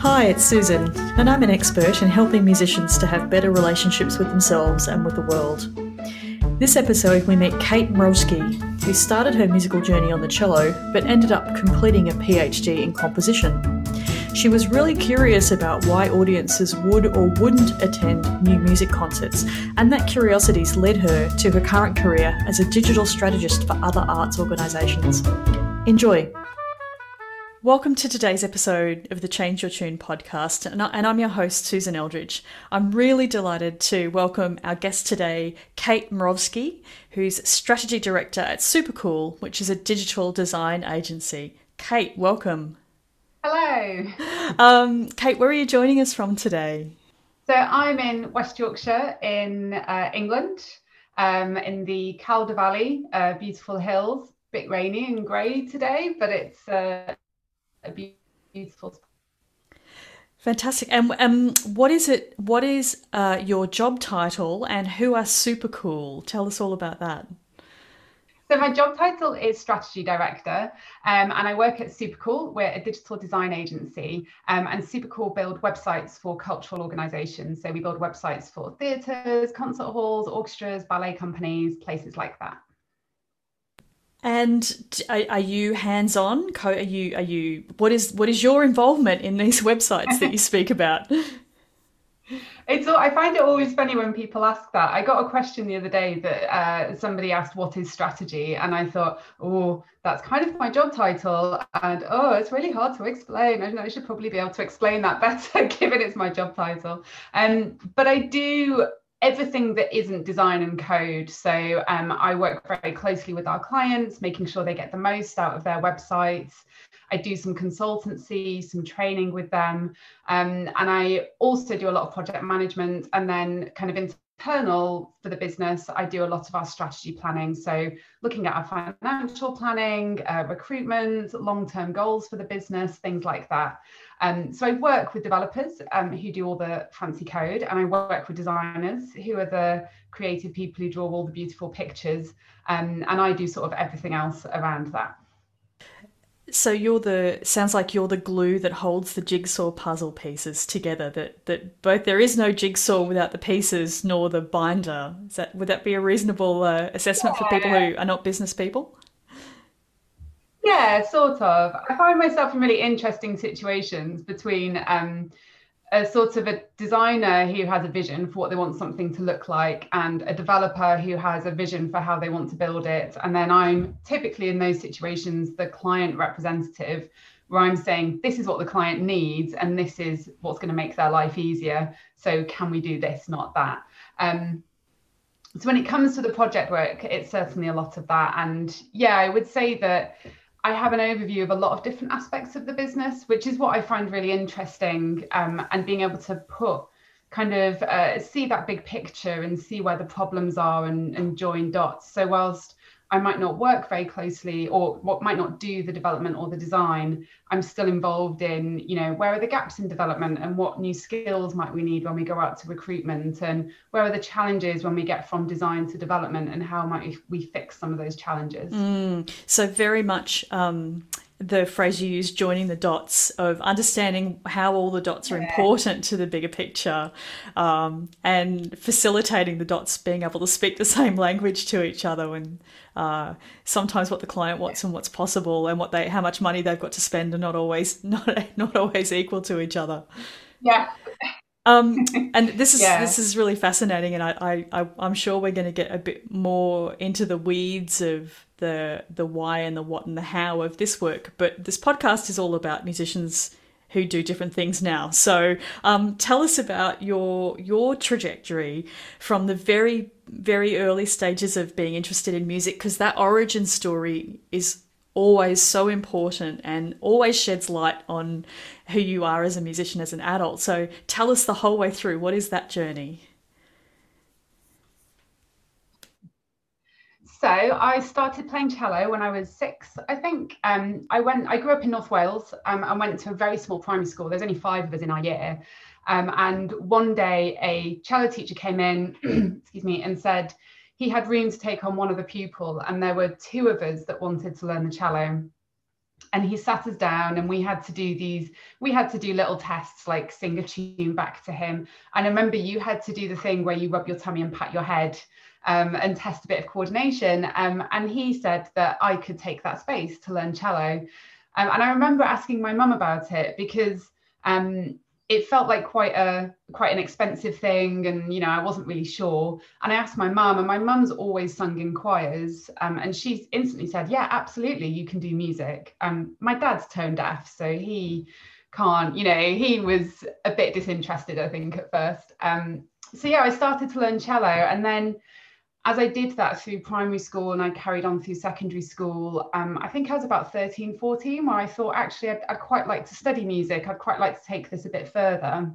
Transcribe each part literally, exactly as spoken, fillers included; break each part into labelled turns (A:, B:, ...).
A: Hi, it's Susan, and I'm an expert in helping musicians to have better relationships with themselves and with the world. This episode, we meet Kate Mrozke, who started her musical journey on the cello, but ended up completing a PhD in composition. She was really curious about why audiences would or wouldn't attend new music concerts, and that curiosity's led her to her current career as a digital strategist for other arts organisations. Enjoy. Welcome to today's episode of the Change Your Tune podcast, and I'm your host, Susan Eldridge. I'm really delighted to welcome our guest today, Kate Mrozke, who's Strategy Director at Supercool, which is a digital design agency. Kate, welcome.
B: Hello.
A: Um, Kate, where are you joining us from today?
B: So I'm in West Yorkshire in uh, England, um, in the Calder Valley, uh, beautiful hills, a bit rainy and grey today, but it's uh, a beautiful spot.
A: Fantastic. And um, what is it? What is uh, your job title, and who are Supercool? Tell us all about that.
B: So my job title is Strategy Director, um, and I work at Supercool. We're a digital design agency, um, and Supercool build websites for cultural organisations. So we build websites for theatres, concert halls, orchestras, ballet companies, places like that.
A: And are, are you hands-on? Are you? Are you? What is? What is your involvement in these websites that you speak about?
B: It's all, I find it always funny when people ask that. I got a question the other day that uh, somebody asked, what is strategy? And I thought, oh, that's kind of my job title. And oh, it's really hard to explain. I know I should probably be able to explain that better, given it's my job title. Um, but I do everything that isn't design and code. So um, I work very closely with our clients, making sure they get the most out of their websites. I do some consultancy, some training with them. Um, and I also do a lot of project management, and then kind of internal for the business, I do a lot of our strategy planning. So looking at our financial planning, uh, recruitment, long-term goals for the business, things like that. Um, so I work with developers um, who do all the fancy code, and I work with designers who are the creative people who draw all the beautiful pictures. Um, and I do sort of everything else around that.
A: So you're the, sounds like you're the glue that holds the jigsaw puzzle pieces together, that, that both there is no jigsaw without the pieces nor the binder. Is that, would that be a reasonable uh, assessment yeah. for people who are not business people?
B: Yeah, sort of. I find myself in really interesting situations between um, a sort of a designer who has a vision for what they want something to look like, and a developer who has a vision for how they want to build it. And then I'm typically in those situations the client representative, where I'm saying, this is what the client needs, and this is what's going to make their life easier. So can we do this, not that? Um, so when it comes to the project work, it's certainly a lot of that. And yeah, I would say that I have an overview of a lot of different aspects of the business, which is what I find really interesting, um, and being able to put kind of uh, see that big picture and see where the problems are, and, and join dots. So whilst I might not work very closely, or what might not do the development or the design, I'm still involved in, you know, where are the gaps in development, and what new skills might we need when we go out to recruitment, and where are the challenges when we get from design to development, and how might we fix some of those challenges.
A: Mm, so very much um, the phrase you use, joining the dots, of understanding how all the dots are yeah. important to the bigger picture, um, and facilitating the dots being able to speak the same language to each other, and uh, sometimes what the client wants and what's possible, and what they, how much money they've got to spend, are not always not not always equal to each other.
B: Yeah.
A: Um, and this is
B: yeah.
A: this is really fascinating, and I, I I'm sure we're going to get a bit more into the weeds of the the why and the what and the how of this work. But this podcast is all about musicians who do different things now. So um, tell us about your your trajectory from the very very early stages of being interested in music, because that origin story is always so important and always sheds light on who you are as a musician, as an adult. So tell us the whole way through. What is that journey?
B: So I started playing cello when I was six, I think. Um, I went. I grew up in North Wales. Um, I went to a very small primary school. There's only five of us in our year. Um, and one day a cello teacher came in, excuse me, and said he had room to take on one other pupil, and there were two of us that wanted to learn the cello. and he sat us down and we had to do these, we had to do little tests like sing a tune back to him. And I remember you had to do the thing where you rub your tummy and pat your head um, and test a bit of coordination. Um, and he said that I could take that space to learn cello. Um, and I remember asking my mum about it because um, it felt like quite a quite an expensive thing, and you know I wasn't really sure. And I asked my mum, and my mum's always sung in choirs, um, and she instantly said, "Yeah, absolutely, you can do music." Um, my dad's tone deaf, so he can't. You know, he was a bit disinterested, I think, at first. Um, so yeah, I started to learn cello, and then as I did that through primary school and I carried on through secondary school, um, I think I was about thirteen, fourteen, where I thought, actually, I'd, I'd quite like to study music. I'd quite like to take this a bit further.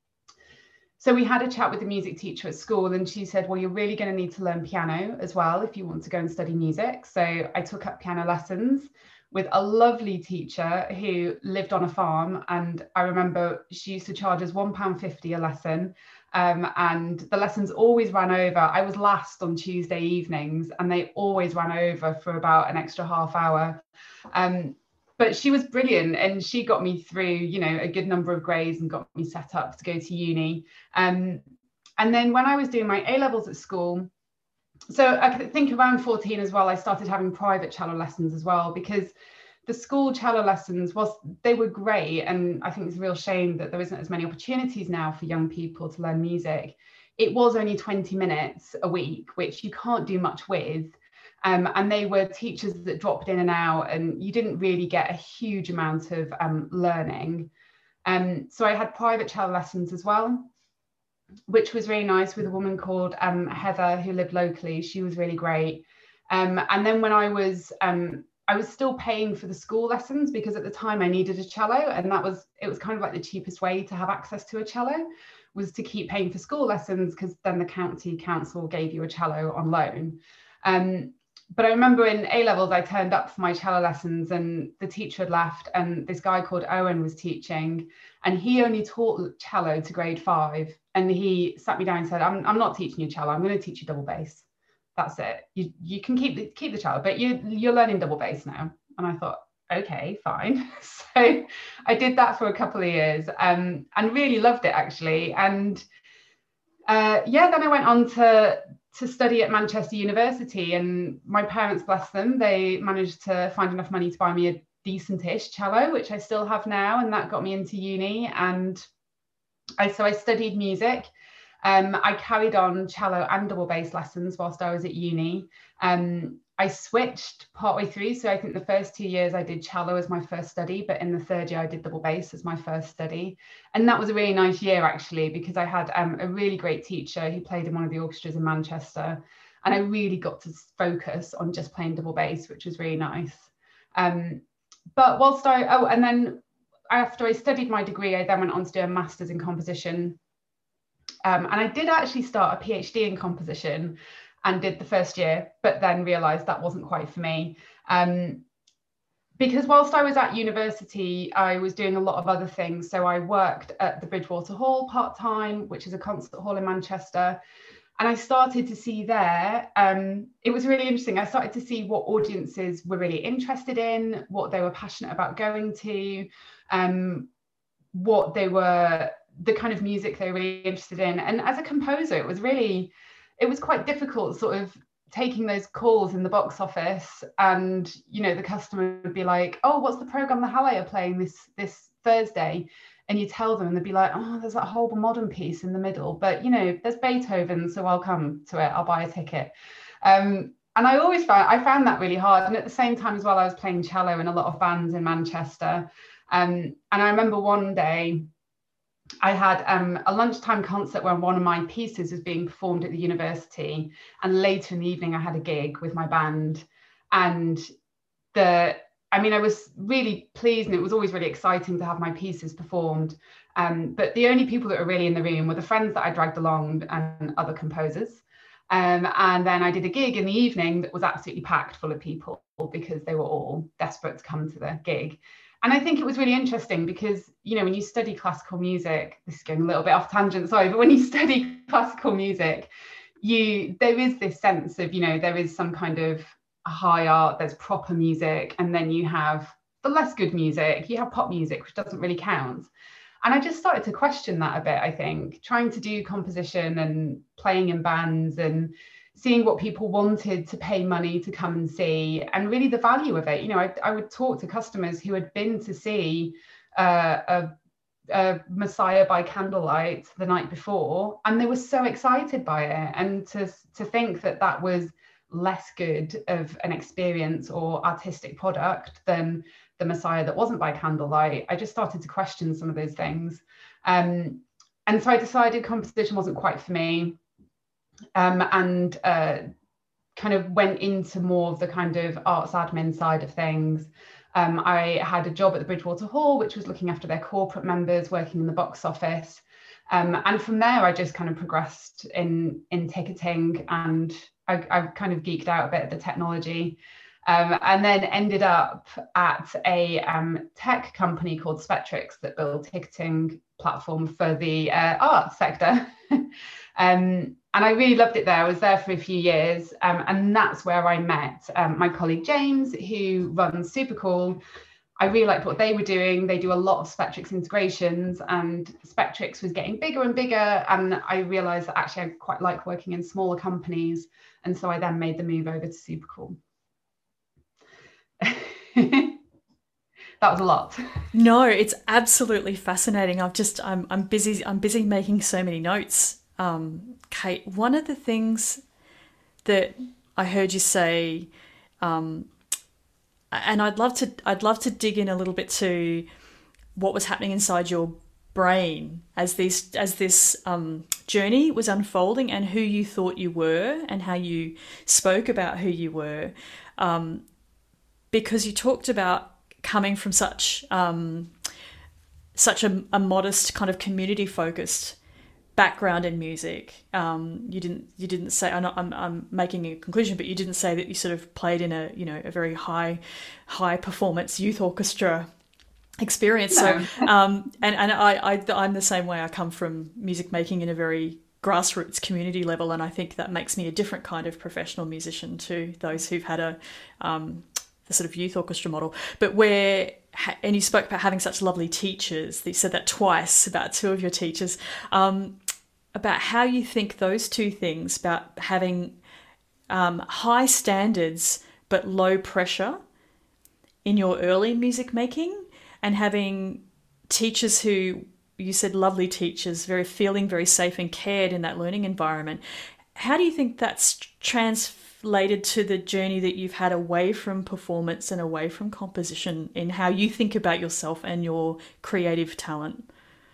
B: So we had a chat with the music teacher at school, and she said, well, you're really going to need to learn piano as well if you want to go and study music. So I took up piano lessons with a lovely teacher who lived on a farm. And I remember she used to charge us one pound fifty a lesson. Um, and the lessons always ran over. I was last on Tuesday evenings, and they always ran over for about an extra half hour. Um, but she was brilliant, and she got me through, you know, a good number of grades and got me set up to go to uni. Um, and then when I was doing my A levels at school, so I think around fourteen as well, I started having private cello lessons as well, because the school cello lessons was they were great, and I think it's a real shame that there isn't as many opportunities now for young people to learn music. It was only twenty minutes a week, which you can't do much with, um, and they were teachers that dropped in and out, and you didn't really get a huge amount of um, learning. Um, so I had private cello lessons as well, which was really nice, with a woman called um, Heather who lived locally. She was really great. Um, and then when I was um, I was still paying for the school lessons, because at the time I needed a cello, and that was, it was kind of like the cheapest way to have access to a cello, was to keep paying for school lessons, because then the county council gave you a cello on loan. Um, but I remember in A levels, I turned up for my cello lessons, and the teacher had left, and this guy called Owen was teaching, and he only taught cello to grade five. And he sat me down and said, I'm, I'm not teaching you cello, I'm going to teach you double bass. That's it. You you can keep the keep the cello, but you you're learning double bass now. And I thought, okay, fine. So I did that for a couple of years, um, and really loved it, actually. And uh, yeah, then I went on to to study at Manchester University, and my parents, bless them, they managed to find enough money to buy me a decent-ish cello, which I still have now, and that got me into uni. And I so I studied music. Um, I carried on cello and double bass lessons whilst I was at uni. Um, I switched partway through. So I think the first two years I did cello as my first study, but in the third year I did double bass as my first study. And that was a really nice year, actually, because I had um, a really great teacher who played in one of the orchestras in Manchester. And I really got to focus on just playing double bass, which was really nice. Um, but whilst I, oh, and then after I studied my degree, I then went on to do a master's in composition. Um, and I did actually start a PhD in composition and did the first year, but then realised that wasn't quite for me. Um, because whilst I was at university, I was doing a lot of other things. So I worked at the Bridgewater Hall part-time, which is a concert hall in Manchester. And I started to see there, um, it was really interesting. I started to see what audiences were really interested in, what they were passionate about going to, um, what they were, the kind of music they were really interested in. And as a composer, it was really, it was quite difficult sort of taking those calls in the box office, and, you know, the customer would be like, oh, what's the program the Halle are playing this, this Thursday? And you tell them and they'd be like, oh, there's that whole modern piece in the middle, but, you know, there's Beethoven, so I'll come to it, I'll buy a ticket. Um, and I always found, I found that really hard. And at the same time as well, I was playing cello in a lot of bands in Manchester. Um, and I remember one day, I had um, a lunchtime concert where one of my pieces was being performed at the university, and later in the evening I had a gig with my band. And the, I mean, I was really pleased, and it was always really exciting to have my pieces performed. Um, but the only people that were really in the room were the friends that I dragged along and other composers. Um, and then I did a gig in the evening that was absolutely packed full of people, because they were all desperate to come to the gig. And I think it was really interesting because, you know, when you study classical music, this is going a little bit off tangent, sorry, but when you study classical music, you there is this sense of, you know, there is some kind of high art, there's proper music, and then you have the less good music. You have pop music, which doesn't really count. And I just started to question that a bit, I think, trying to do composition and playing in bands and seeing what people wanted to pay money to come and see, and really the value of it. You know, I, I would talk to customers who had been to see uh, a, a Messiah by candlelight the night before, and they were so excited by it. And to, to think that that was less good of an experience or artistic product than the Messiah that wasn't by candlelight, I just started to question some of those things. Um, and so I decided composition wasn't quite for me, um, and uh, kind of went into more of the kind of arts admin side of things. Um, I had a job at the Bridgewater Hall, which was looking after their corporate members, working in the box office. Um, and from there, I just kind of progressed in, in ticketing, and I, I kind of geeked out a bit at the technology. Um, and then ended up at a um, tech company called Spectrix that built ticketing platform for the uh, arts sector. um, and I really loved it there. I was there for a few years, um, and that's where I met um, my colleague James, who runs Supercool. I really liked what they were doing. They do a lot of Spectrix integrations, and Spectrix was getting bigger and bigger. And I realized that actually I quite like working in smaller companies. And so I then made the move over to Supercool. That was a lot.
A: No, it's absolutely fascinating. I've just I'm I'm busy I'm busy making so many notes. Um, Kate, one of the things that I heard you say, um, and I'd love to I'd love to dig in a little bit to what was happening inside your brain as these as this um, journey was unfolding, and who you thought you were, and how you spoke about who you were. Um, because you talked about coming from such um, such a, a modest kind of community focused background in music. Um, you didn't you didn't say I'm, not, I'm I'm making a conclusion, but you didn't say that you sort of played in a you know a very high high performance youth orchestra experience. No. So um, and and I, I I'm the same way. I come from music making in a very grassroots community level, and I think that makes me a different kind of professional musician to those who've had a um, the sort of youth orchestra model. But where, and you spoke about having such lovely teachers, you said that twice about two of your teachers, um, about how you think those two things, about having um, high standards but low pressure in your early music making, and having teachers who, you said lovely teachers, very feeling very safe and cared in that learning environment. How do you think that's translated to the journey that you've had away from performance and away from composition, in how you think about yourself and your creative talent?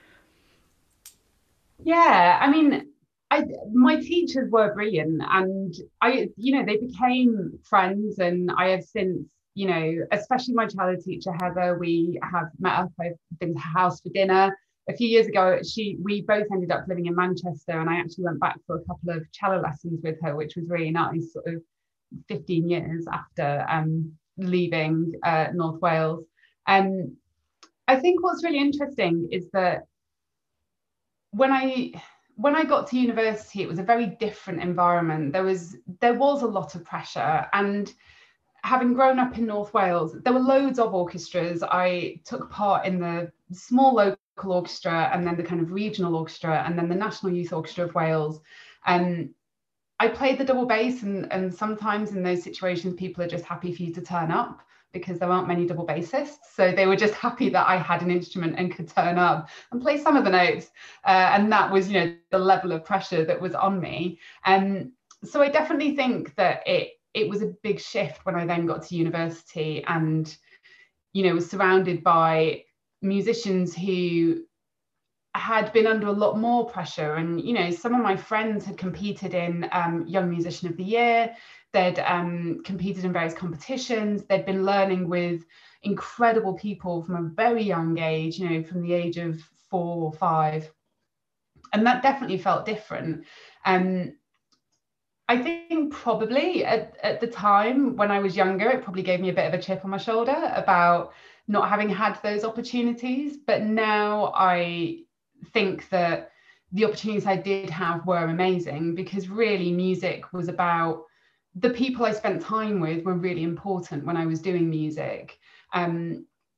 B: Yeah, I mean, I my teachers were brilliant, and I, you know, they became friends, and I have since, you know, especially my cello teacher Heather, we have met up. I've been to her house for dinner. A few years ago, she we both ended up living in Manchester, and I actually went back for a couple of cello lessons with her, which was really nice, sort of fifteen years after um, leaving uh, North Wales. And um, I think what's really interesting is that when I when I got to university, it was a very different environment. There was there was a lot of pressure, and having grown up in North Wales, there were loads of orchestras. I took part in the small local orchestra, and then the kind of regional orchestra, and then the National Youth Orchestra of Wales. And I played the double bass, and, and sometimes in those situations, people are just happy for you to turn up, because there aren't many double bassists. So they were just happy that I had an instrument and could turn up and play some of the notes. Uh, and that was, you know, the level of pressure that was on me. And so I definitely think that it it was a big shift when I then got to university, and, you know, was surrounded by musicians who had been under a lot more pressure. And, you know, some of my friends had competed in um, Young Musician of the Year. They'd um, competed in various competitions. They'd been learning with incredible people from a very young age, you know, from the age of four or five. And that definitely felt different. Um, I think probably at, at the time when I was younger, it probably gave me a bit of a chip on my shoulder about not having had those opportunities. But now I think that the opportunities I did have were amazing, because really music was about the people I spent time with were really important when I was doing music. Um,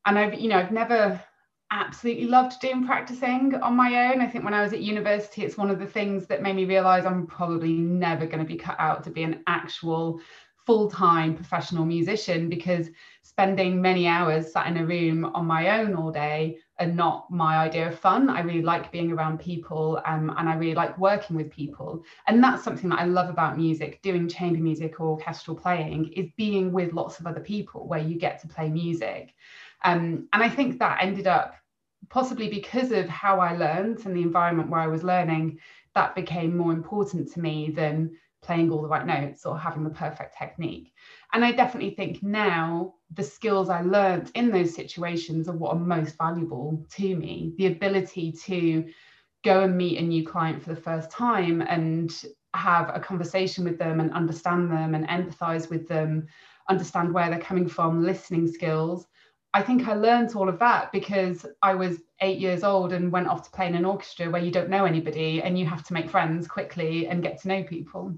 B: and I've, you know, I've never absolutely loved doing practicing on my own. I think when I was at university, it's one of the things that made me realize I'm probably never going to be cut out to be an actual full-time professional musician, because spending many hours sat in a room on my own all day are not my idea of fun. I really like being around people, um, and I really like working with people. And that's something that I love about music, doing chamber music or orchestral playing, is being with lots of other people where you get to play music. Um, and I think that ended up, possibly because of how I learned and the environment where I was learning, that became more important to me than playing all the right notes or having the perfect technique. And I definitely think now the skills I learned in those situations are what are most valuable to me. The ability to go and meet a new client for the first time and have a conversation with them and understand them and empathize with them, understand where they're coming from, listening skills. I think I learned all of that because I was eight years old and went off to play in an orchestra where you don't know anybody and you have to make friends quickly and get to know people.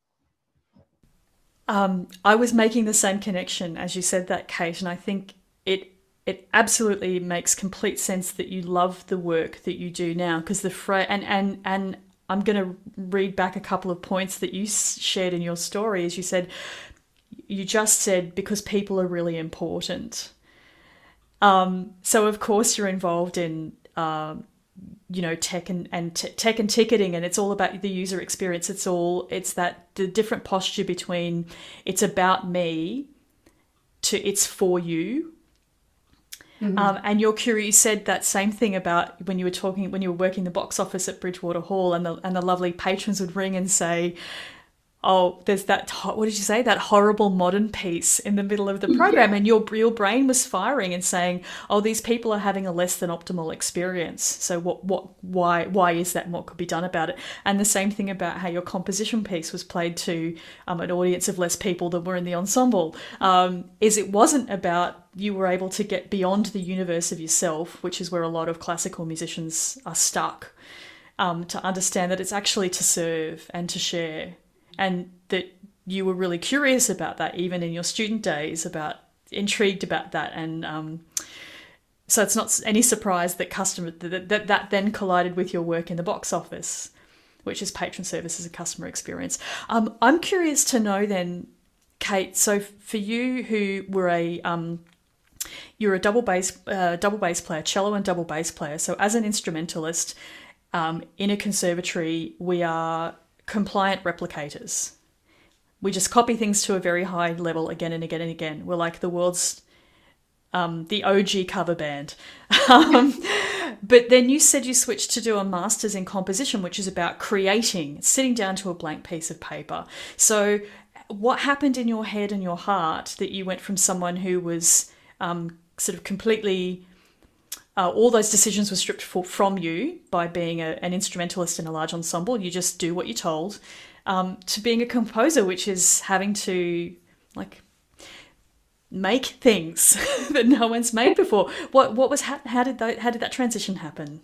A: Um, I was making the same connection as you said that, Kate, and I think it it absolutely makes complete sense that you love the work that you do now, because the fra- and and and I'm going to read back a couple of points that you shared in your story. As you said, you just said because people are really important. Um, so of course you're involved in, um, you know, tech and, and t- tech and ticketing, and it's all about the user experience. It's all, it's that the different posture between it's about me to it's for you. Mm-hmm. Um, and you're curious, you said that same thing about when you were talking, when you were working the box office at Bridgewater Hall, and the, and the lovely patrons would ring and say, oh, there's that, what did you say, that horrible modern piece in the middle of the program. Yeah. And your, your brain was firing and saying, oh, these people are having a less than optimal experience. So what, what, why, why is that and what could be done about it? And the same thing about how your composition piece was played to um, an audience of less people than were in the ensemble, um, is it wasn't about, you were able to get beyond the universe of yourself, which is where a lot of classical musicians are stuck, um, to understand that it's actually to serve and to share. And that you were really curious about that, even in your student days, about intrigued about that. And um, so it's not any surprise that customer that, that that then collided with your work in the box office, which is patron service as a customer experience. Um, I'm curious to know then, Kate, so for you who were a um, you're a double bass uh, double bass player, cello and double bass player. So as an instrumentalist um, in a conservatory, we are compliant replicators. We just copy things to a very high level again and again and again. We're like the world's um, the O G cover band. um, but then you said you switched to do a master's in composition, which is about creating, sitting down to a blank piece of paper. So what happened in your head and your heart that you went from someone who was um, sort of completely Uh, all those decisions were stripped for, from you by being a, an instrumentalist in a large ensemble. You just do what you're told, um, to being a composer, which is having to like make things that no one's made before. What what was how, how did that how did that transition happen?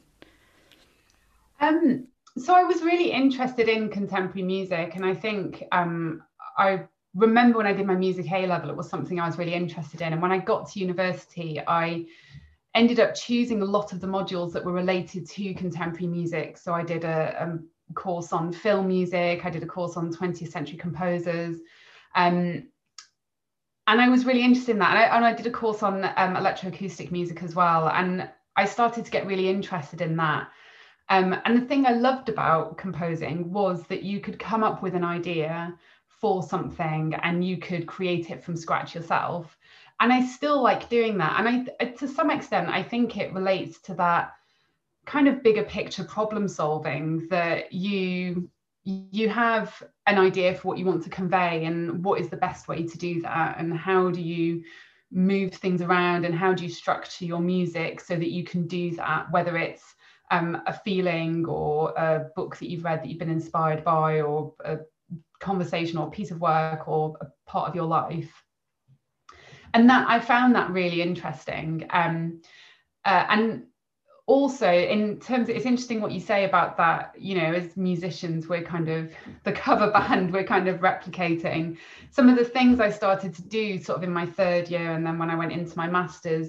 B: Um, so I was really interested in contemporary music, and I think um, I remember when I did my music A level, it was something I was really interested in. And when I got to university, I ended up choosing a lot of the modules that were related to contemporary music. So I did a, a course on film music, I did a course on twentieth century composers, um, and I was really interested in that. And I, and I did a course on um, electroacoustic music as well, and I started to get really interested in that. Um, and the thing I loved about composing was that you could come up with an idea for something and you could create it from scratch yourself. And I still like doing that. And I, to some extent, I think it relates to that kind of bigger picture problem solving, that you, you have an idea for what you want to convey and what is the best way to do that. And how do you move things around and how do you structure your music so that you can do that, whether it's um, a feeling or a book that you've read that you've been inspired by, or a conversation or a piece of work or a part of your life. And that I found that really interesting. Um, uh, and also in terms of, it's interesting what you say about that, you know, as musicians, we're kind of the cover band, we're kind of replicating some of the things I started to do sort of in my third year. And then when I went into my master's,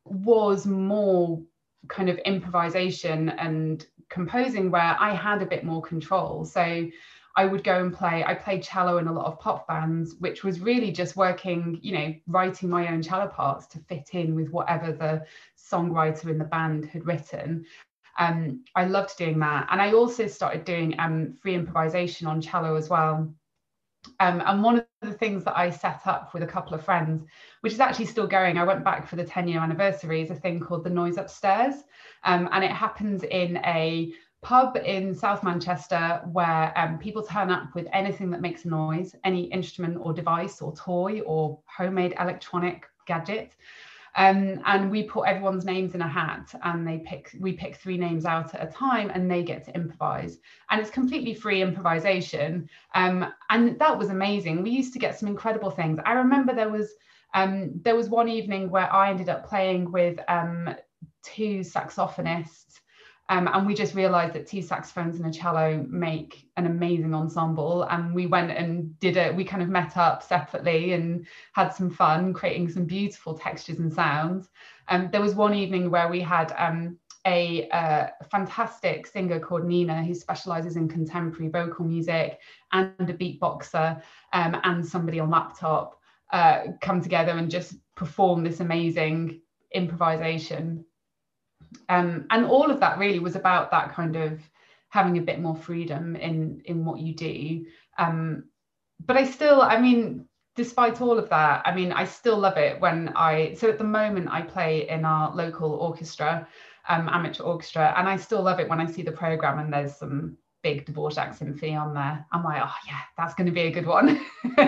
B: was more kind of improvisation and composing, where I had a bit more control. So I would go and play, I played cello in a lot of pop bands, which was really just working, you know, writing my own cello parts to fit in with whatever the songwriter in the band had written. Um, I loved doing that. And I also started doing um, free improvisation on cello as well. Um, and one of the things that I set up with a couple of friends, which is actually still going, I went back for the ten year anniversary, is a thing called The Noise Upstairs. Um, and it happens in a pub in South Manchester, where um, people turn up with anything that makes a noise, any instrument or device or toy or homemade electronic gadget. Um, and we put everyone's names in a hat, and they pick, we pick three names out at a time, and they get to improvise. And it's completely free improvisation. Um, and that was amazing. We used to get some incredible things. I remember there was, um, there was one evening where I ended up playing with um, two saxophonists. Um, and we just realized that two saxophones and a cello make an amazing ensemble. And we went and did it. We kind of met up separately and had some fun creating some beautiful textures and sounds. Um, there was one evening where we had um, a, uh, fantastic singer called Nina, who specializes in contemporary vocal music, and a beatboxer um, and somebody on laptop uh, come together and just perform this amazing improvisation. Um, and all of that really was about that kind of having a bit more freedom in, in what you do. Um, but I still, I mean, despite all of that, I mean, I still love it when I, so at the moment I play in our local orchestra, um, amateur orchestra, and I still love it when I see the programme and there's some big Dvorak symphony on there. I'm like, oh yeah, that's going to be a good one.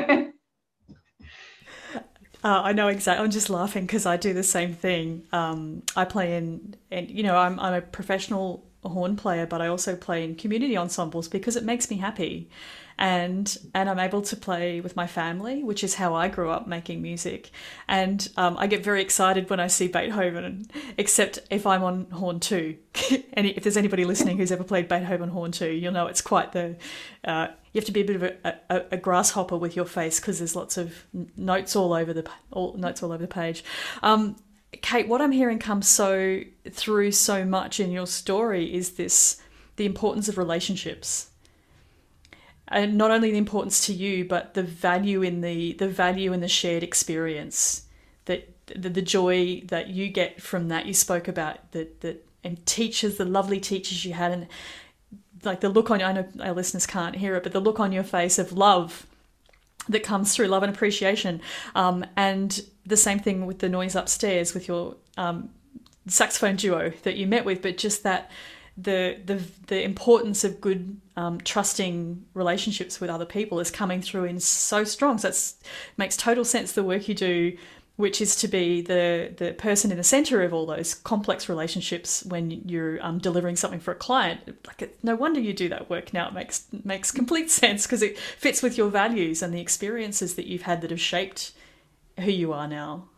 A: Uh, I know exactly. I'm just laughing because I do the same thing. Um, I play in, and you know, I'm I'm a professional horn player, but I also play in community ensembles because it makes me happy, and and I'm able to play with my family, which is how I grew up making music. And um, I get very excited when I see Beethoven, except if I'm on horn two. And if there's anybody listening who's ever played Beethoven horn two, you'll know it's quite the. Uh, you have to be a bit of a, a, a grasshopper with your face because there's lots of notes all over the all, notes all over the page. Um, Kate, what I'm hearing come so through so much in your story is this: the importance of relationships, and not only the importance to you, but the value in the the value in the shared experience, that the, the joy that you get from that. You spoke about that that and teachers, the lovely teachers you had, and like the look on, I know our listeners can't hear it, but the look on your face of love that comes through, love and appreciation. Um, and the same thing with the Noise Upstairs with your um, saxophone duo that you met with, but just that the the the importance of good um, trusting relationships with other people is coming through in so strong. So it makes total sense, the work you do, which is to be the, the person in the center of all those complex relationships when you're um, delivering something for a client. Like, it, no wonder you do that work now. It makes makes complete sense because it fits with your values and the experiences that you've had that have shaped who you are now.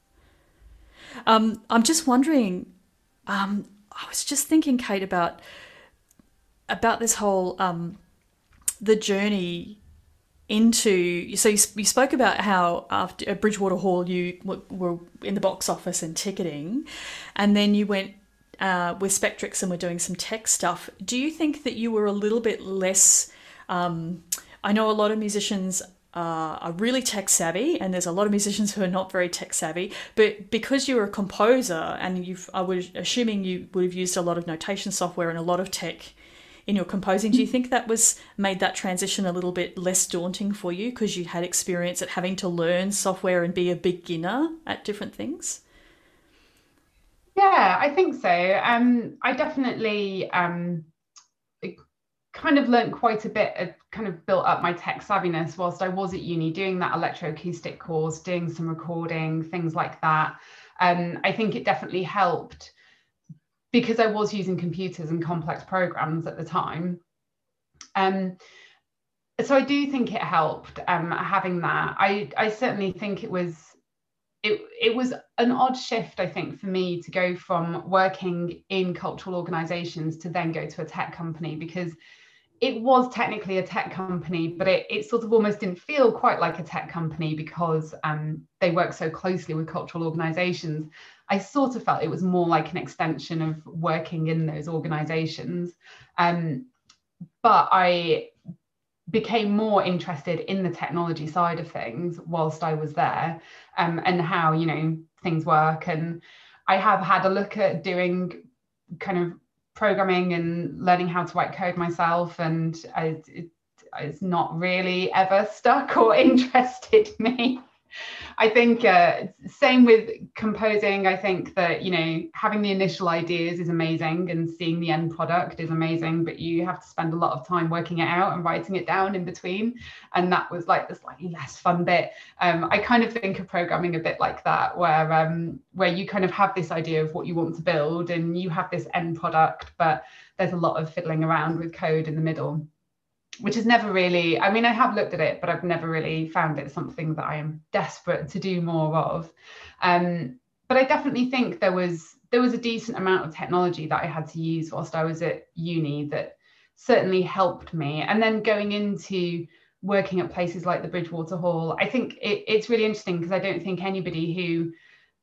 A: Um, I'm just wondering, um, I was just thinking, Kate, about about this whole um, the journey into, so you, you spoke about how after at Bridgewater Hall you w- were in the box office and ticketing, and then you went uh, with Spectrix and were doing some tech stuff. Do you think that you were a little bit less, um, I know a lot of musicians uh, are really tech savvy, and there's a lot of musicians who are not very tech savvy, but because you were a composer and you've, I was assuming you would have used a lot of notation software and a lot of tech in your composing, do you think that was made that transition a little bit less daunting for you because you had experience at having to learn software and be a beginner at different things?
B: Yeah, I think so. Um, I definitely um, kind of learnt quite a bit, uh, kind of built up my tech savviness whilst I was at uni, doing that electroacoustic course, doing some recording, things like that. Um, I think it definitely helped, because I was using computers and complex programs at the time. Um, so I do think it helped um, having that. I, I certainly think it was, it, it was an odd shift, I think, for me to go from working in cultural organizations to then go to a tech company, because it was technically a tech company, but it, it sort of almost didn't feel quite like a tech company because um, they work so closely with cultural organizations. I sort of felt it was more like an extension of working in those organizations. Um, but I became more interested in the technology side of things whilst I was there, um, and how, you know, things work. And I have had a look at doing kind of programming and learning how to write code myself, and I, it, it's not really ever stuck or interested me. I think uh, same with composing. I think that, you know, having the initial ideas is amazing and seeing the end product is amazing, but you have to spend a lot of time working it out and writing it down in between. And that was like the slightly less fun bit. Um, I kind of think of programming a bit like that, where um, where you kind of have this idea of what you want to build and you have this end product, but there's a lot of fiddling around with code in the middle, which is never really, I mean, I have looked at it, but I've never really found it something that I am desperate to do more of. Um, but I definitely think there was there was a decent amount of technology that I had to use whilst I was at uni that certainly helped me. And then going into working at places like the Bridgewater Hall, I think it, it's really interesting because I don't think anybody who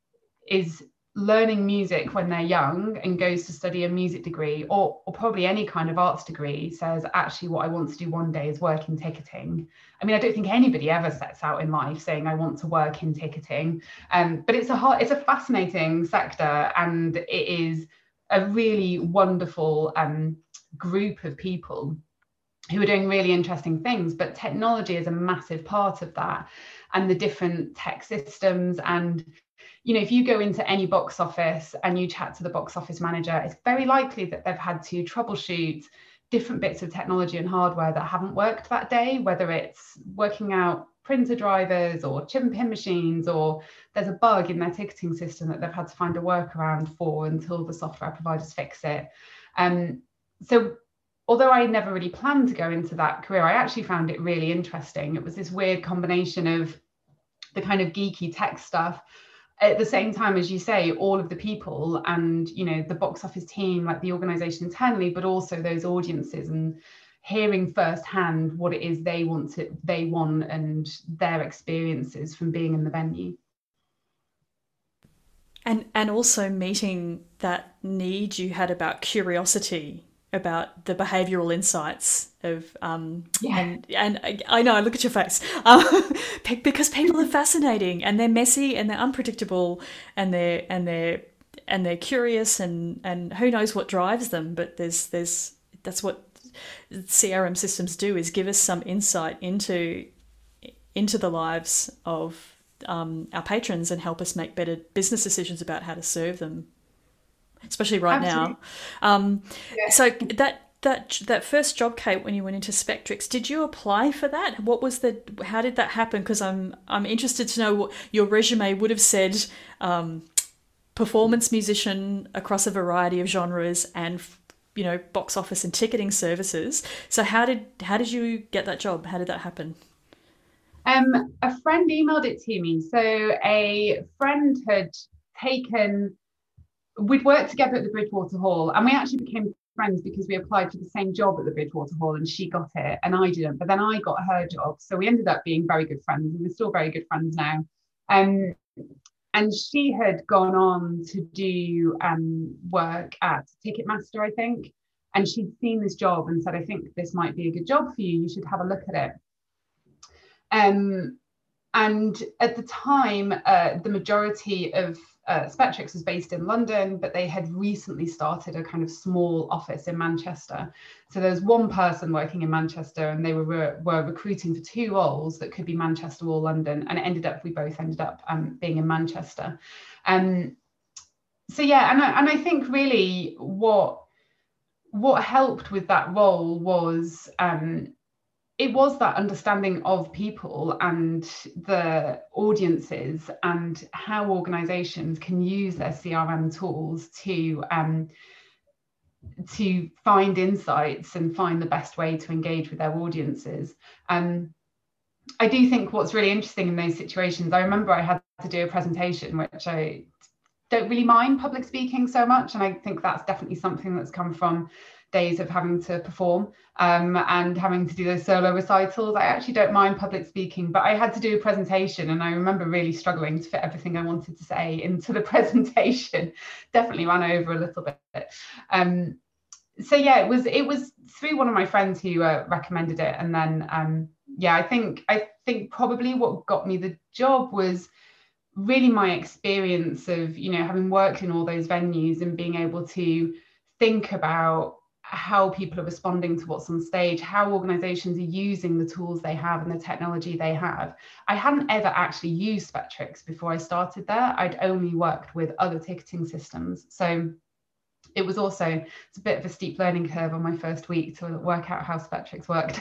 B: is learning music when they're young and goes to study a music degree, or, or probably any kind of arts degree, says, actually, what I want to do one day is work in ticketing. I mean, I don't think anybody ever sets out in life saying, I want to work in ticketing. Um, but it's a hard, it's a fascinating sector, and it is a really wonderful um, group of people who are doing really interesting things. But technology is a massive part of that, and the different tech systems. And you know, if you go into any box office and you chat to the box office manager, it's very likely that they've had to troubleshoot different bits of technology and hardware that haven't worked that day, whether it's working out printer drivers or chip and pin machines, or there's a bug in their ticketing system that they've had to find a workaround for until the software providers fix it. Um, so although I never really planned to go into that career, I actually found it really interesting. It was this weird combination of the kind of geeky tech stuff, at the same time, as you say, all of the people and, you know, the box office team, like the organization internally, but also those audiences, and hearing firsthand what it is they want to, they want and their experiences from being in the venue.
A: And and also meeting that need you had about curiosity, about the behavioural insights of um yeah. and and I know, I look at your face, um, because people are fascinating and they're messy and they're unpredictable and they're and they're and they're curious, and and who knows what drives them, but there's there's that's what C R M systems do, is give us some insight into into the lives of um, our patrons and help us make better business decisions about how to serve them, especially right Absolutely. now. Um, yeah. So that that that first job, Kate, when you went into Spectrix, did you apply for that? What was the? How did that happen? Because I'm I'm interested to know what your resume would have said. Um, performance musician across a variety of genres, and you know, box office and ticketing services. So how did how did you get that job? How did that happen?
B: Um, a friend emailed it to me. So a friend had taken. We'd worked together at the Bridgewater Hall, and we actually became friends because we applied for the same job at the Bridgewater Hall, and she got it and I didn't, but then I got her job. So we ended up being very good friends, and we're still very good friends now. Um, and she had gone on to do um, work at Ticketmaster, I think, and she'd seen this job and said, I think this might be a good job for you. You should have a look at it. Um, and at the time, uh, the majority of Uh, Spectrix was based in London, but they had recently started a kind of small office in Manchester. So there was one person working in Manchester, and they were were recruiting for two roles that could be Manchester or London. And it ended up, we both ended up um, being in Manchester. Um, so yeah, and I, and I think really what what helped with that role was um, it was that understanding of people and the audiences and how organizations can use their C R M tools to um, to find insights and find the best way to engage with their audiences. Um, I do think what's really interesting in those situations, I remember I had to do a presentation, which I don't really mind public speaking so much. And I think that's definitely something that's come from days of having to perform um, and having to do those solo recitals. I actually don't mind public speaking, but I had to do a presentation and I remember really struggling to fit everything I wanted to say into the presentation. Definitely ran over a little bit. Um, so yeah, it was it was through one of my friends who uh, recommended it. And then, um, yeah, I think I think probably what got me the job was really my experience of, you know, having worked in all those venues and being able to think about how people are responding to what's on stage, how organizations are using the tools they have and the technology they have. I hadn't ever actually used Spectrix before I started there. I'd only worked with other ticketing systems. So it was also, it's a bit of a steep learning curve on my first week to work out how Spectrix worked.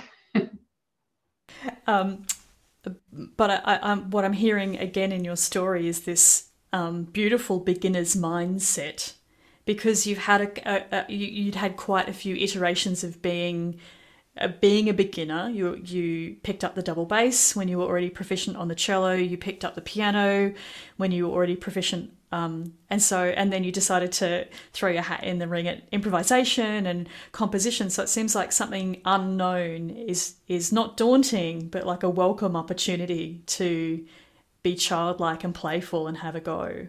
A: um, but I, I, I'm, what I'm hearing again in your story is this um, beautiful beginner's mindset, because you've had a, a, a you, you'd had quite a few iterations of being uh, being a beginner. You you picked up the double bass when you were already proficient on the cello. You picked up the piano when you were already proficient, um, and so and then you decided to throw your hat in the ring at improvisation and composition. So it seems like something unknown is is not daunting, but like a welcome opportunity to be childlike and playful and have a go.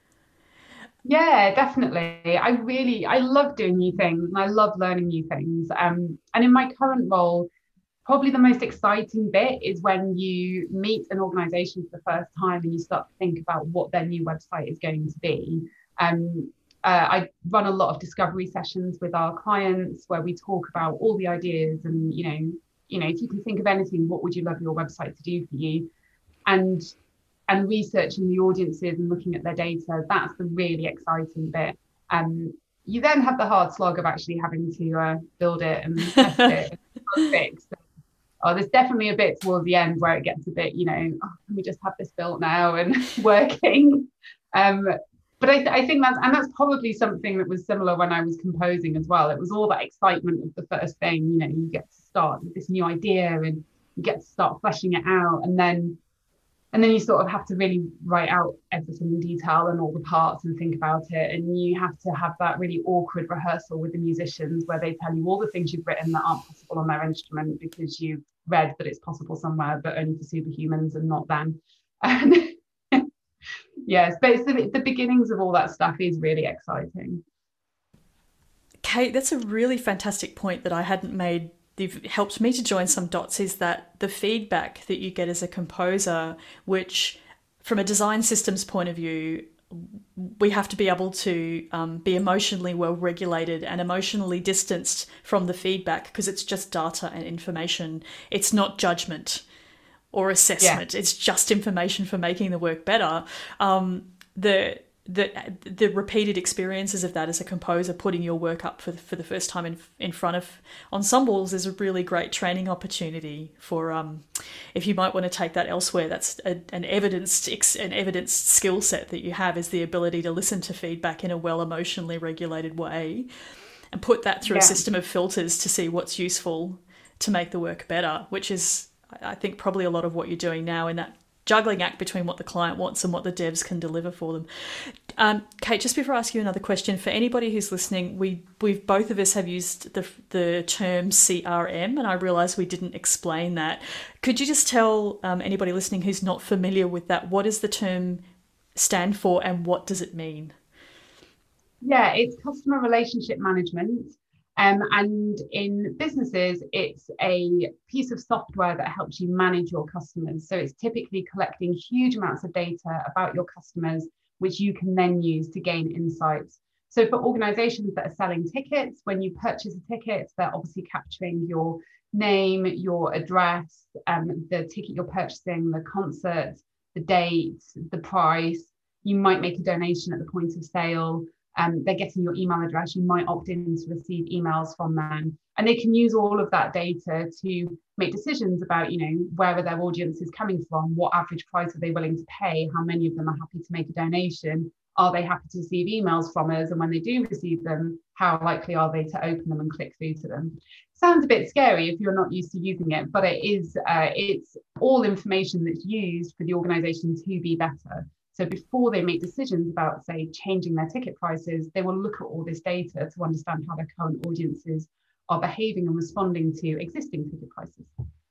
B: Yeah, definitely. I really, I love doing new things and I love learning new things. Um, and in my current role, probably the most exciting bit is when you meet an organization for the first time and you start to think about what their new website is going to be. Um, uh, I run a lot of discovery sessions with our clients where we talk about all the ideas and, you know, you know, if you can think of anything, what would you love your website to do for you? And and researching the audiences and looking at their data, that's the really exciting bit. Um, you then have the hard slog of actually having to uh, build it and test it and fix. Oh, there's definitely a bit towards the end where it gets a bit, you know, oh, can we just have this built now and working? Um, but I, th- I think that's, and that's probably something that was similar when I was composing as well. It was all that excitement of the first thing, you know, you get to start with this new idea and you get to start fleshing it out. And then And then you sort of have to really write out everything in detail and all the parts and think about it. And you have to have that really awkward rehearsal with the musicians where they tell you all the things you've written that aren't possible on their instrument because you've read that it's possible somewhere, but only for superhumans and not them. And yes, but it's the, the beginnings of all that stuff is really exciting.
A: Kate, that's a really fantastic point that I hadn't made. They've helped me to join some dots, is that the feedback that you get as a composer, which from a design systems point of view, we have to be able to um, be emotionally well regulated and emotionally distanced from the feedback because it's just data and information. It's not judgment or assessment. Yeah. It's just information for making the work better. Um, the The, the repeated experiences of that as a composer, putting your work up for the, for the first time in in front of ensembles, is a really great training opportunity for um, if you might want to take that elsewhere. That's a, an evidenced an evidenced skill set that you have, is the ability to listen to feedback in a well emotionally regulated way and put that through yeah. a system of filters to see what's useful to make the work better, which is, I think, probably a lot of what you're doing now in that juggling act between what the client wants and what the devs can deliver for them. Um, Kate, just before I ask you another question, for anybody who's listening, we we've both of us have used the the term C R M, and I realise we didn't explain that. Could you just tell um, anybody listening who's not familiar with that, what does the term stand for and what does it mean?
B: Yeah, it's customer relationship management. Um, and in businesses, it's a piece of software that helps you manage your customers. So it's typically collecting huge amounts of data about your customers, which you can then use to gain insights. So for organizations that are selling tickets, when you purchase a ticket, they're obviously capturing your name, your address, um, the ticket you're purchasing, the concert, the date, the price. You might make a donation at the point of sale. Um, they're getting your email address. You might opt in to receive emails from them. And they can use all of that data to make decisions about, you know, where are their audiences coming from? What average price are they willing to pay? How many of them are happy to make a donation? Are they happy to receive emails from us? And when they do receive them, how likely are they to open them and click through to them? Sounds a bit scary if you're not used to using it, but it is, uh, it's all information that's used for the organization to be better. So before they make decisions about, say, changing their ticket prices, they will look at all this data to understand how their current audiences are behaving and responding to existing ticket prices.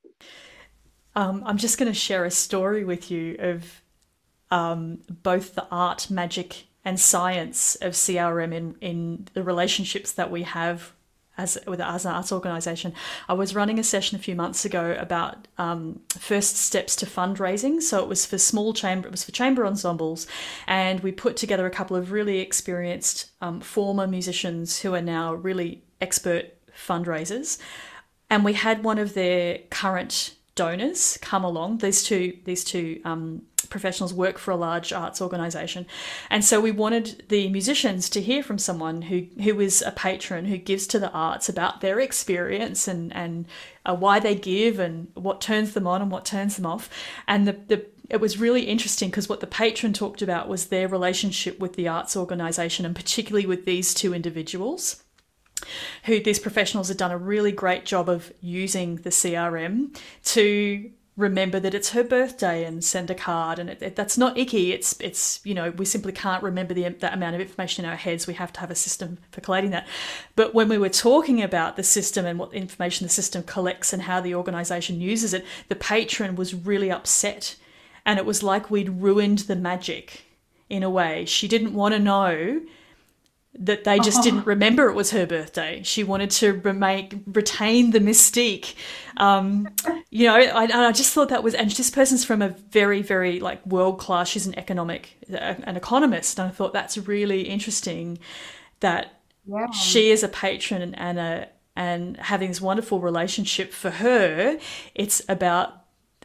A: Um, I'm just going to share a story with you of um, both the art, magic, and science of C R M in, in the relationships that we have as with as an arts organisation. I was running a session a few months ago about um, first steps to fundraising. So it was for small chamber, it was for chamber ensembles, and we put together a couple of really experienced um, former musicians who are now really expert fundraisers, and we had one of their current donors come along. These two, these two um, professionals work for a large arts organisation, and so we wanted the musicians to hear from someone who who is a patron who gives to the arts about their experience and and uh, why they give and what turns them on and what turns them off. And the the it was really interesting because what the patron talked about was their relationship with the arts organisation, and particularly with these two individuals, who these professionals have done a really great job of using the C R M to remember that it's her birthday and send a card. And it, it, that's not icky. It's, it's you know, we simply can't remember the, that amount of information in our heads. We have to have a system for collating that. But when we were talking about the system and what information the system collects and how the organisation uses it, the patron was really upset. And it was like we'd ruined the magic in a way. She didn't want to know that they just oh. didn't remember it was her birthday. She wanted to remain, retain the mystique. Um, you know, I, I just thought that was, and this person's from a very, very like world-class, she's an economic, an economist. And I thought that's really interesting that yeah. she is a patron and a, and having this wonderful relationship. For her, it's about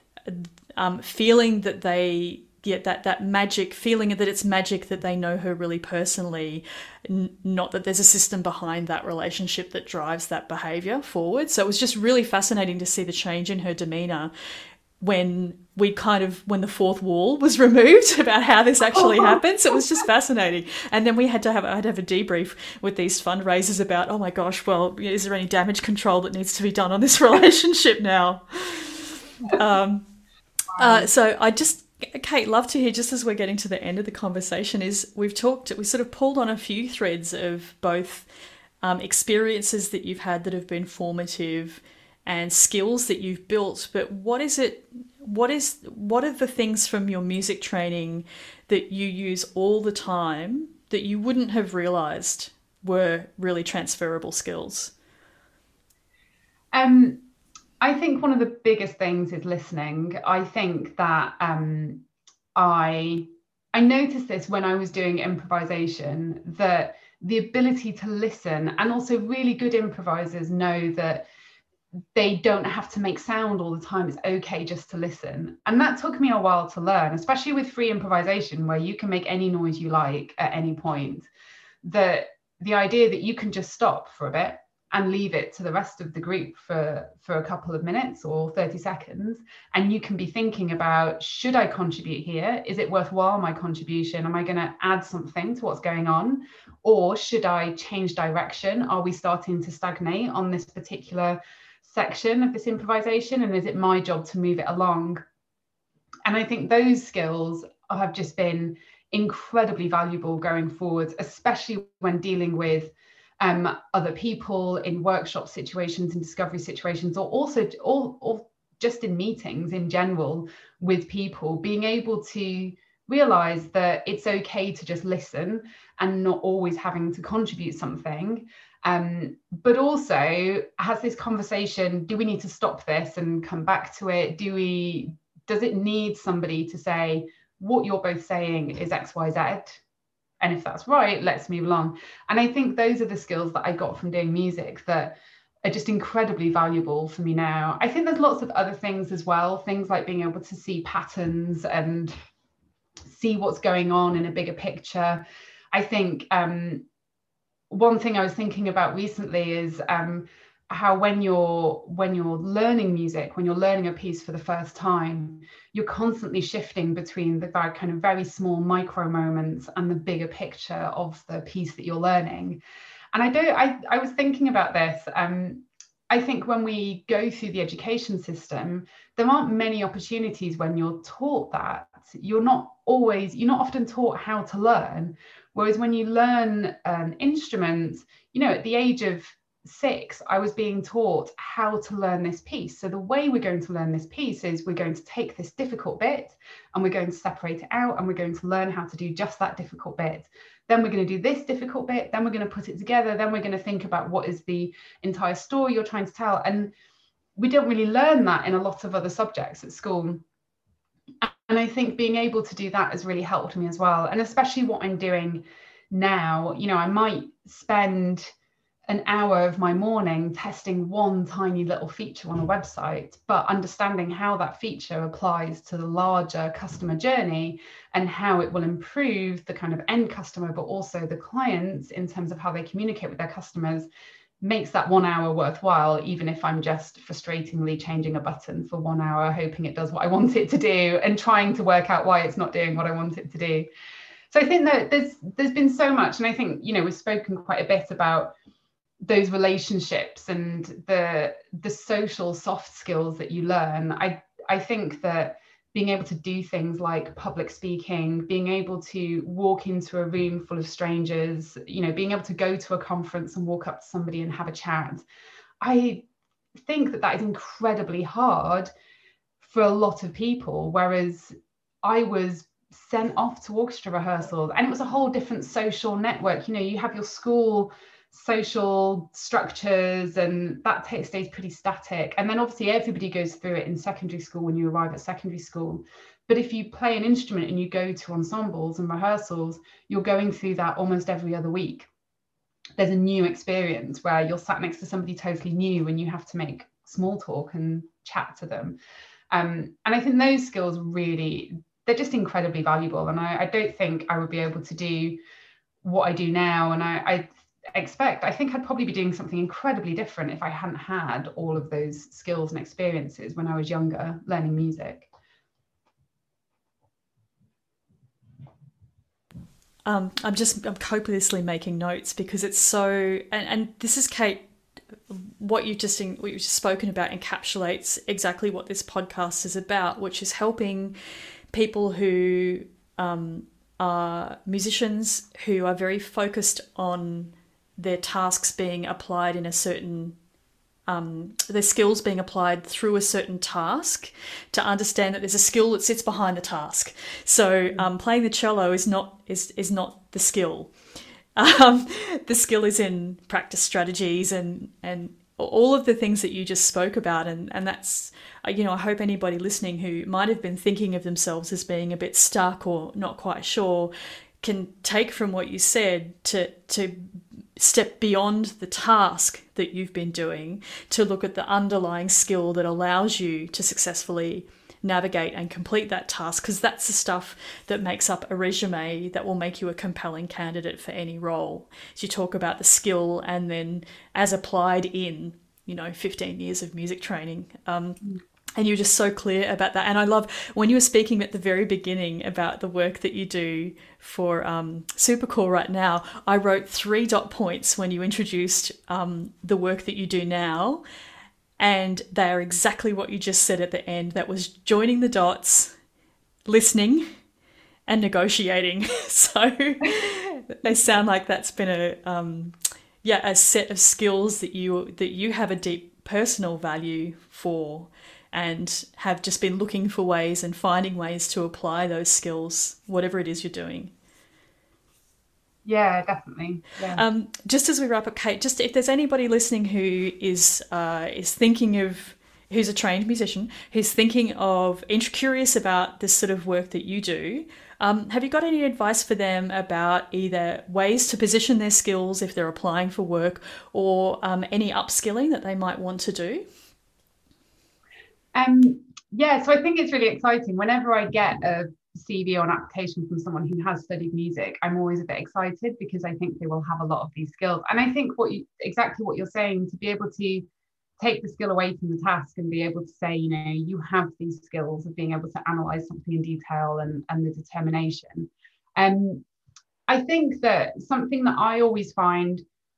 A: um, feeling that they get that, that magic, feeling that it's magic that they know her really personally, n- not that there's a system behind that relationship that drives that behaviour forward. So it was just really fascinating to see the change in her demeanour when we kind of, when the fourth wall was removed about how this actually happens. It was just fascinating. And then we had to have, I had to have a debrief with these fundraisers about, oh my gosh, well, is there any damage control that needs to be done on this relationship now? Um, uh, so I just, Kate, love to hear, just as we're getting to the end of the conversation, is we've talked, we sort of pulled on a few threads of both um, experiences that you've had that have been formative and skills that you've built. But what is it, what is, what are the things from your music training that you use all the time that you wouldn't have realised were really transferable skills?
B: Um. I think one of the biggest things is listening. I think that um, I I noticed this when I was doing improvisation, that the ability to listen, and also really good improvisers know that they don't have to make sound all the time. It's okay just to listen. And that took me a while to learn, especially with free improvisation, where you can make any noise you like at any point. That the idea that you can just stop for a bit and leave it to the rest of the group for, for a couple of minutes or thirty seconds. And you can be thinking about, should I contribute here? Is it worthwhile, my contribution? Am I gonna add something to what's going on? Or should I change direction? Are we starting to stagnate on this particular section of this improvisation? And is it my job to move it along? And I think those skills have just been incredibly valuable going forward, especially when dealing with Um, other people in workshop situations and discovery situations, or also or, or just in meetings in general with people, being able to realize that it's okay to just listen and not always having to contribute something. Um, but also, has this conversation, do we need to stop this and come back to it? Do we, does it need somebody to say, what you're both saying is X, Y, Z? And if that's right, let's move along. And I think those are the skills that I got from doing music that are just incredibly valuable for me now. I think there's lots of other things as well, things like being able to see patterns and see what's going on in a bigger picture. I think um, one thing I was thinking about recently is um, how when you're when you're learning music, when you're learning a piece for the first time, you're constantly shifting between the kind of very small micro moments and the bigger picture of the piece that you're learning. And I do I, I was thinking about this. Um, I think when we go through the education system, there aren't many opportunities when you're taught that. You're not always, you're not often taught how to learn. Whereas when you learn an instrument, you know, at the age of six, I was being taught how to learn this piece. So the way we're going to learn this piece is we're going to take this difficult bit and we're going to separate it out and we're going to learn how to do just that difficult bit. Then we're going to do this difficult bit, then we're going to put it together, then we're going to think about what is the entire story you're trying to tell. And we don't really learn that in a lot of other subjects at school. And I think being able to do that has really helped me as well. And especially what I'm doing now, you know, I might spend an hour of my morning testing one tiny little feature on a website, but understanding how that feature applies to the larger customer journey and how it will improve the kind of end customer, but also the clients in terms of how they communicate with their customers, makes that one hour worthwhile, even if I'm just frustratingly changing a button for one hour, hoping it does what I want it to do and trying to work out why it's not doing what I want it to do. So I think that there's there's been so much, and I think, you know, we've spoken quite a bit about those relationships and the the social soft skills that you learn. I I think that being able to do things like public speaking, being able to walk into a room full of strangers, you know, being able to go to a conference and walk up to somebody and have a chat, I think that that is incredibly hard for a lot of people. Whereas I was sent off to orchestra rehearsals and it was a whole different social network. You know, you have your school social structures and that t- stays pretty static, and then obviously everybody goes through it in secondary school when you arrive at secondary school. But if you play an instrument and you go to ensembles and rehearsals, you're going through that almost every other week. There's a new experience where you're sat next to somebody totally new and you have to make small talk and chat to them, um, and I think those skills really, they're just incredibly valuable. And I, I don't think I would be able to do what I do now, and I, I expect I think I'd probably be doing something incredibly different if I hadn't had all of those skills and experiences when I was younger learning music.
A: Um, I'm just I'm copiously making notes because it's so, and, and this is Kate, what you just what you've just spoken about encapsulates exactly what this podcast is about, which is helping people who um, are musicians who are very focused on their tasks being applied in a certain, um, their skills being applied through a certain task, to understand that there's a skill that sits behind the task. So um, playing the cello is not is is not the skill. Um, the skill is in practice strategies and and all of the things that you just spoke about, and and that's, you know, I hope anybody listening who might have been thinking of themselves as being a bit stuck or not quite sure can take from what you said to to step beyond the task that you've been doing to look at the underlying skill that allows you to successfully navigate and complete that task, because that's the stuff that makes up a resume that will make you a compelling candidate for any role. So you talk about the skill and then as applied in, you know, fifteen years of music training. Um, mm. And you're just so clear about that. And I love when you were speaking at the very beginning about the work that you do for um, Supercore right now, I wrote three dot points when you introduced um, the work that you do now. And they are exactly what you just said at the end. That was joining the dots, listening, and negotiating. So they sound like that's been a um, yeah a set of skills that you that you have a deep personal value for, and have just been looking for ways and finding ways to apply those skills, whatever it is you're doing.
B: Yeah, definitely. Yeah.
A: Um, just as we wrap up, Kate, just if there's anybody listening who is uh, is thinking of, who's a trained musician, who's thinking of, curious about this sort of work that you do, um, have you got any advice for them about either ways to position their skills if they're applying for work, or um, any upskilling that they might want to do?
B: Um, yeah, so I think it's really exciting. Whenever I get a C V or an application from someone who has studied music, I'm always a bit excited because I think they will have a lot of these skills. And I think what you, exactly what you're saying, to be able to take the skill away from the task and be able to say, you know, you have these skills of being able to analyze something in detail and, and the determination. Um, I think that something that I always find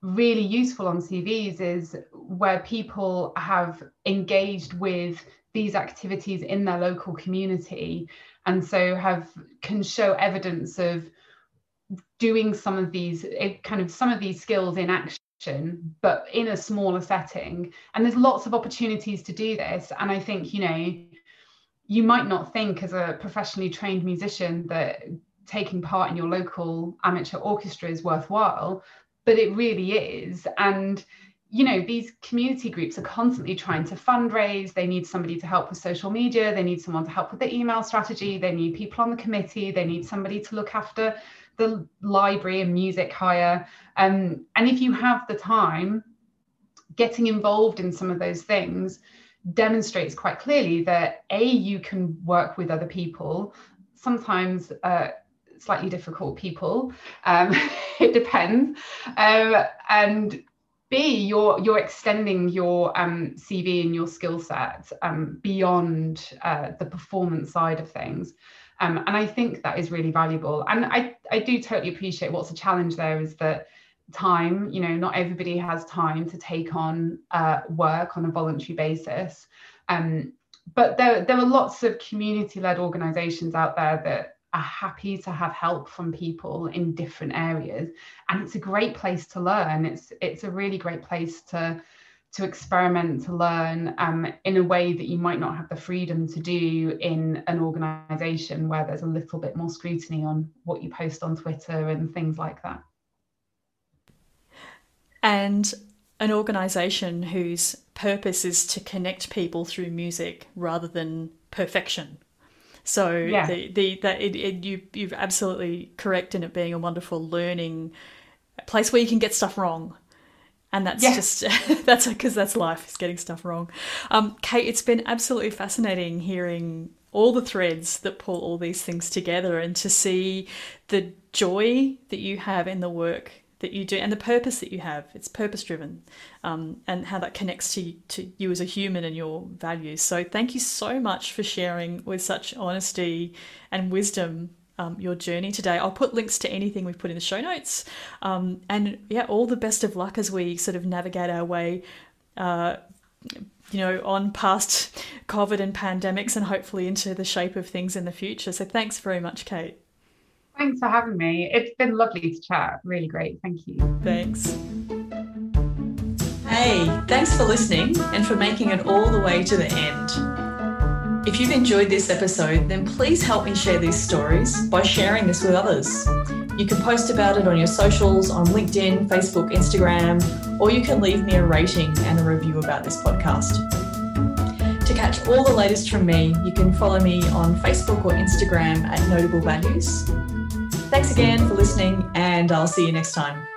B: really useful on C Vs is where people have engaged with these activities in their local community, and so have can show evidence of doing some of these kind of some of these skills in action, but in a smaller setting. And there's lots of opportunities to do this. And I think, you know, you might not think as a professionally trained musician that taking part in your local amateur orchestra is worthwhile, but it really is. And, you know, these community groups are constantly trying to fundraise. They need somebody to help with social media. They need someone to help with the email strategy. They need people on the committee. They need somebody to look after the library and music hire. Um, and if you have the time, getting involved in some of those things demonstrates quite clearly that A, you can work with other people, sometimes uh, slightly difficult people, um, it depends, um, and B, you're you're extending your um, C V and your skill set um, beyond uh, the performance side of things, um, and I think that is really valuable. And I I do totally appreciate what's a challenge there is that time, you know, not everybody has time to take on uh, work on a voluntary basis, um, but there there are lots of community-led organisations out there that are happy to have help from people in different areas, and it's a great place to learn. It's it's a really great place to to experiment, to learn um, in a way that you might not have the freedom to do in an organisation where there's a little bit more scrutiny on what you post on Twitter and things like that.
A: And an organisation whose purpose is to connect people through music rather than perfection. So yeah. the the that it, it you you're absolutely correct in it being a wonderful learning place where you can get stuff wrong, and that's yeah. just that's because that's life, is getting stuff wrong. Um, Kate, it's been absolutely fascinating hearing all the threads that pull all these things together, and to see the joy that you have in the work that you do and the purpose that you have. It's purpose driven, um, and how that connects to, to you as a human and your values. So thank you so much for sharing with such honesty and wisdom um, your journey today. I'll put links to anything we've put in the show notes. Um, and yeah, all the best of luck as we sort of navigate our way, uh, you know, on past COVID and pandemics, and hopefully into the shape of things in the future. So thanks very much, Kate.
B: Thanks for having me. It's been lovely to chat. Really great. Thank you.
A: Thanks. Hey, thanks for listening and for making it all the way to the end. If you've enjoyed this episode, then please help me share these stories by sharing this with others. You can post about it on your socials, on LinkedIn, Facebook, Instagram, or you can leave me a rating and a review about this podcast. To catch all the latest from me, you can follow me on Facebook or Instagram at Notable Values. Thanks again for listening, and I'll see you next time.